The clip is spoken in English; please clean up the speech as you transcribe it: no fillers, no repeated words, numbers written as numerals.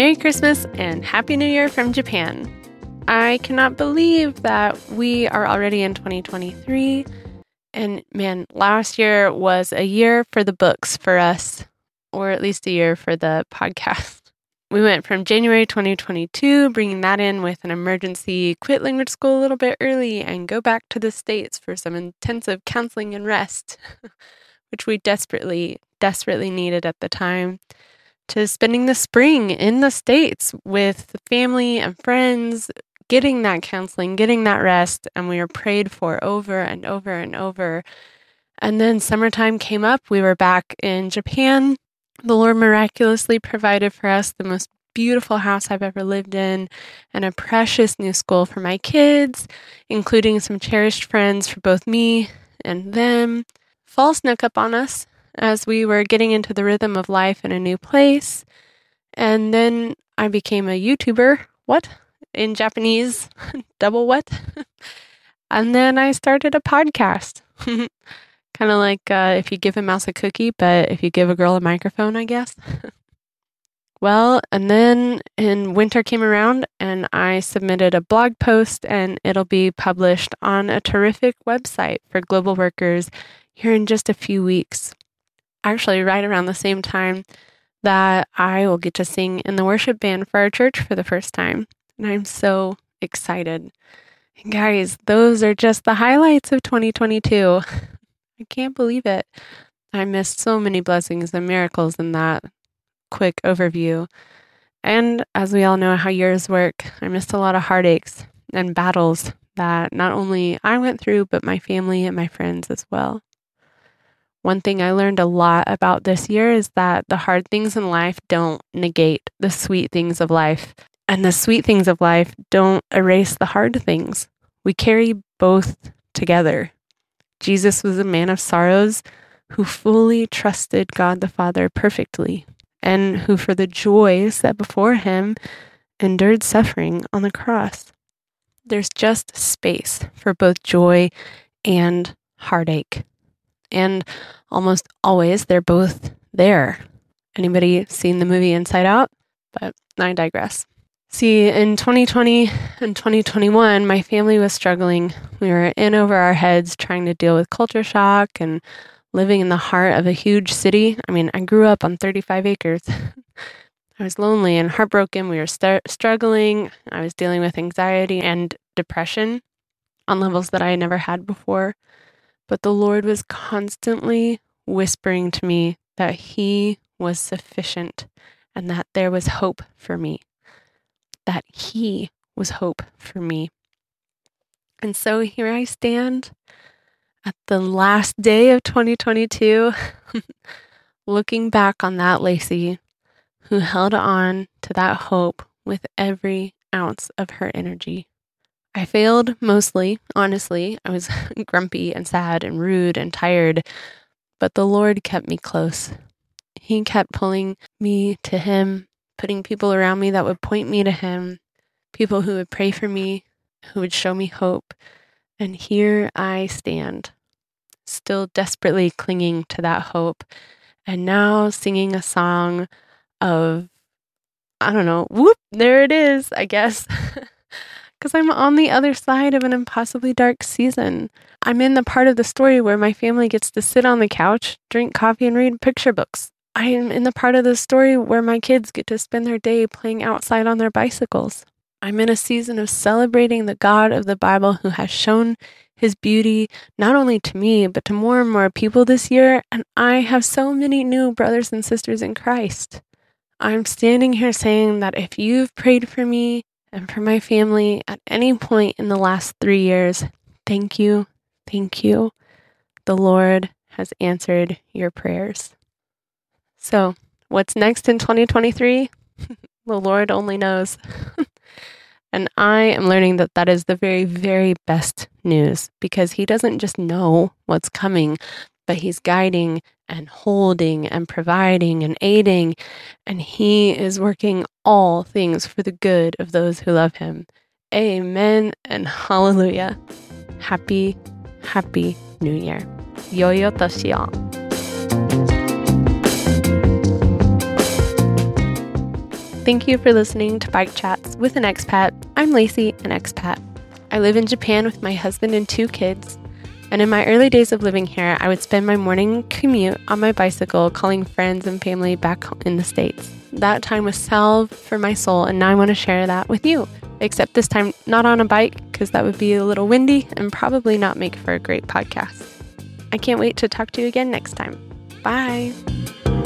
Merry Christmas and Happy New Year from Japan. I cannot believe that we are already in 2023. And man, last year was a year for the books for us, or at least a year for the podcast. We went from January 2022, bringing that in with an emergency, quit language school a little bit early and go back to the States for some intensive counseling and rest, which we desperately needed at the time, to spending the spring in the States with family and friends, getting that counseling, getting that rest, and we were prayed for over and over and over. And then summertime came up. We were back in Japan. The Lord miraculously provided for us the most beautiful house I've ever lived in and a precious new school for my kids, including some cherished friends for both me and them. Fall snuck up on us as we were getting into the rhythm of life in a new place. And then I became a YouTuber. What? In Japanese, double what? And then I started a podcast. Kind of like if you give a mouse a cookie, but if you give a girl a microphone, I guess. Well, and then in winter came around and I submitted a blog post and it'll be published on a terrific website for global workers here in just a few weeks. Actually, right around the same time that I will get to sing in the worship band for our church for the first time. And I'm so excited. And guys, those are just the highlights of 2022. I can't believe it. I missed so many blessings and miracles in that quick overview. And as we all know how years work, I missed a lot of heartaches and battles that not only I went through, but my family and my friends as well. One thing I learned a lot about this year is that the hard things in life don't negate the sweet things of life. And the sweet things of life don't erase the hard things. We carry both together. Jesus was a man of sorrows who fully trusted God the Father perfectly, and who for the joy set before him endured suffering on the cross. There's just space for both joy and heartache. And almost always they're both there. Anybody seen the movie Inside Out? But I digress. See, in 2020 and 2021, my family was struggling. We were in over our heads trying to deal with culture shock and living in the heart of a huge city. I mean, I grew up on 35 acres. I was lonely and heartbroken. We were struggling. I was dealing with anxiety and depression on levels that I had never had before. But the Lord was constantly whispering to me that He was sufficient and that there was hope for me. That He was hope for me. And so here I stand at the last day of 2022, looking back on that Lacey who held on to that hope with every ounce of her energy. I failed mostly, honestly. I was grumpy and sad and rude and tired, but the Lord kept me close. He kept pulling me to Him, putting people around me that would point me to Him, people who would pray for me, who would show me hope. And here I stand, still desperately clinging to that hope, and now singing a song of, I don't know, whoop, there it is, I guess. Because I'm on the other side of an impossibly dark season. I'm in the part of the story where my family gets to sit on the couch, drink coffee, and read picture books. I am in the part of the story where my kids get to spend their day playing outside on their bicycles. I'm in a season of celebrating the God of the Bible who has shown His beauty not only to me, but to more and more people this year, and I have so many new brothers and sisters in Christ. I'm standing here saying that if you've prayed for me and for my family at any point in the last 3 years, thank you, thank you. The Lord has answered your prayers. So, what's next in 2023? The Lord only knows. And I am learning that that is the very, very best news, because He doesn't just know what's coming, but He's guiding and holding and providing and aiding, and He is working all things for the good of those who love Him. Amen and hallelujah. Happy, happy New Year. Yo-yo toshi-o. Thank you for listening to Bike Chats with an Expat. I'm Lacey, an expat. I live in Japan with my husband and 2 kids. And in my early days of living here, I would spend my morning commute on my bicycle calling friends and family back in the States. That time was salve for my soul, and now I want to share that with you. Except this time, not on a bike, because that would be a little windy and probably not make for a great podcast. I can't wait to talk to you again next time. Bye.